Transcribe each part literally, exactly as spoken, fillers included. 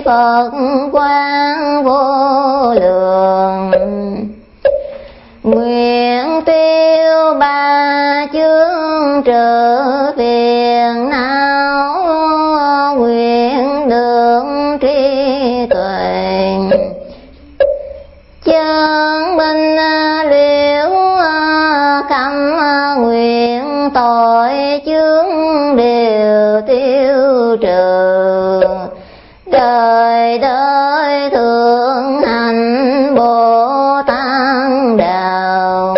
Phật quang vô lượng. Nguyện tiêu ba chướng trừ phiền não, nguyện được trí tuệ chân minh liễu khâm, nguyện tội chướng đều tiêu trừ. Đời đời thượng hành Bồ Tát đạo,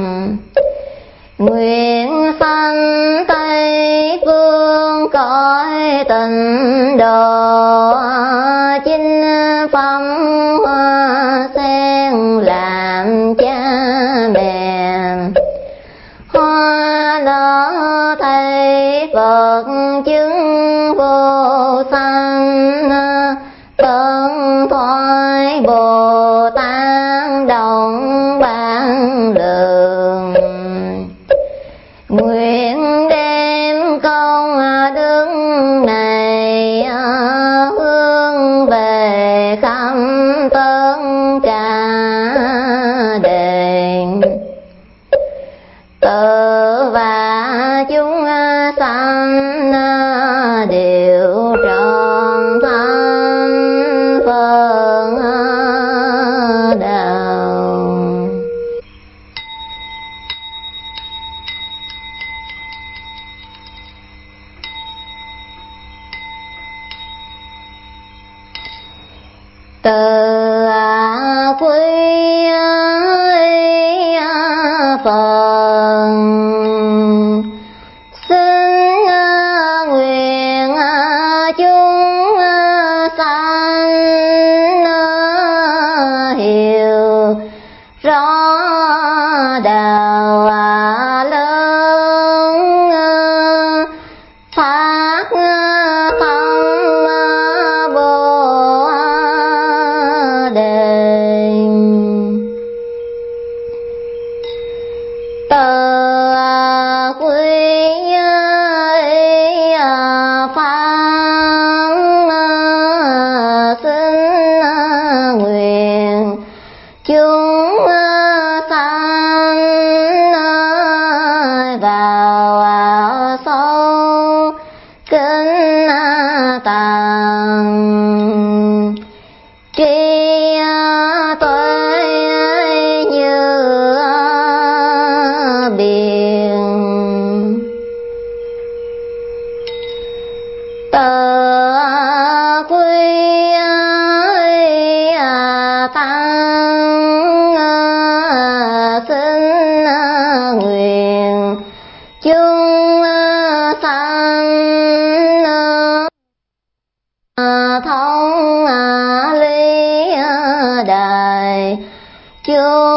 nguyện sanh Tây phương cõi tịnh độ. Chinh phong hoa sen làm cha mẹ, hoa đó thấy Phật chứng vô sanh. Tân thoại Bồ Tát đồng ban lượng, nguyện đem công đức này hướng về khắp tất cả đền. Tự và chúng sanh đều trọn thánh Phật đạo. Từ quý Phật xin nguyện chúng sanh hiểu rõ đạo lớn, phát tâm Bồ Đề. Từ quý pháp xin nguyện chúng sanh vào sâu kinh tạng, tri tuệ như biển. Từ quý tăng xin nguyện chúng sanh thông lý đại chúng